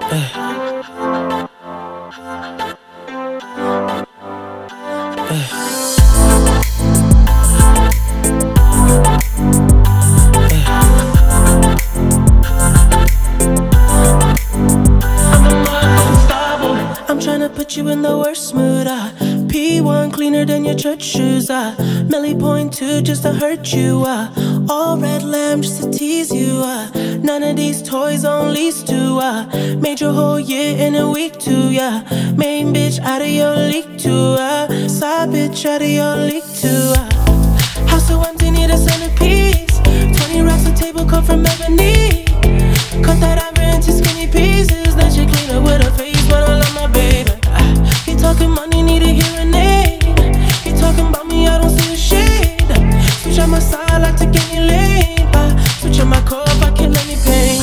I'm tryna put you in the worst mood. P1 cleaner than your church shoes. Millie point two just to hurt you. All red lamb just to tease you. None of these toys on lease to. Made your whole year in a week too. Main bitch out of your league too. Side bitch out of your league too. House so empty, need a centerpiece. 20 racks of table cut from ebony. Cut that ivory into skinny pieces. Then she clean up with her face, but I love my baby. He talking money, need a hearing aid. He talking about me, I don't see a shade. Switch on my side, like take any lane. Switch on my core if I kill any pain.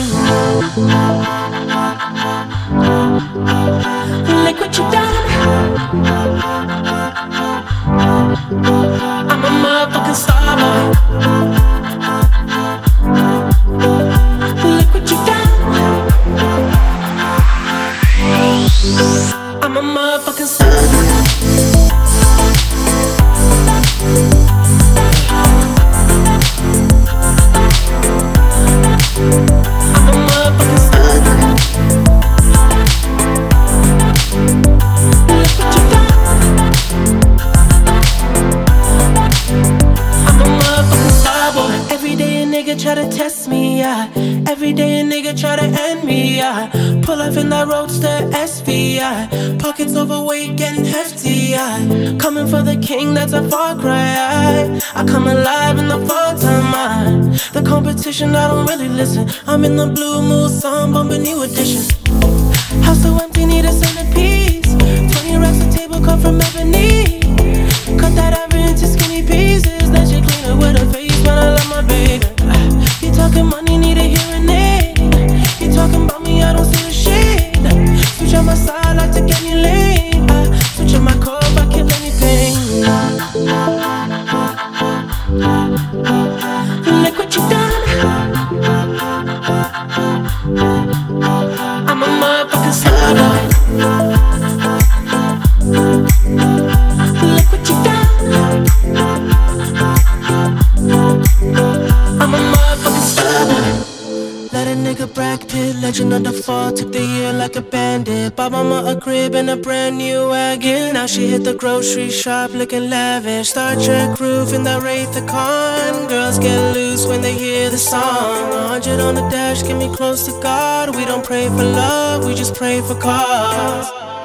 Look what you done. I'm a motherfucking star boy. Look what you done. I'm a motherfucking star. Try to test me, every day a nigga try to end me, pull up in that roadster SVI, pockets overweight getting hefty, coming for the king, that's a far cry, I come alive in the fall time, the competition I don't really listen, I'm in the blue mood song bumping new edition. House so empty, need a centerpiece, 20 racks of table cut from ebony, cut that ivory into skinny pieces, then she clean it with her face, but I love my baby. He talking money, need a hearing aid. He talking about me, I don't see a shade. Switch on my side, I take any lane. Switch on my core if I kill any pain. Look what you done. I'm a motherfucking star boy. Look what you done. I'm a motherfucking star boy. Let a nigga Brad Pitt, legend of the fall, took the year like a bandit. Bought mama a crib and a brand new wagon. Now she hit the grocery shop looking lavish. Star Trek roof in the Wraith the Con. Girls get loose when they hear the song. 100 on the dash, get me close to God. We don't pray for love, we just pray for cause.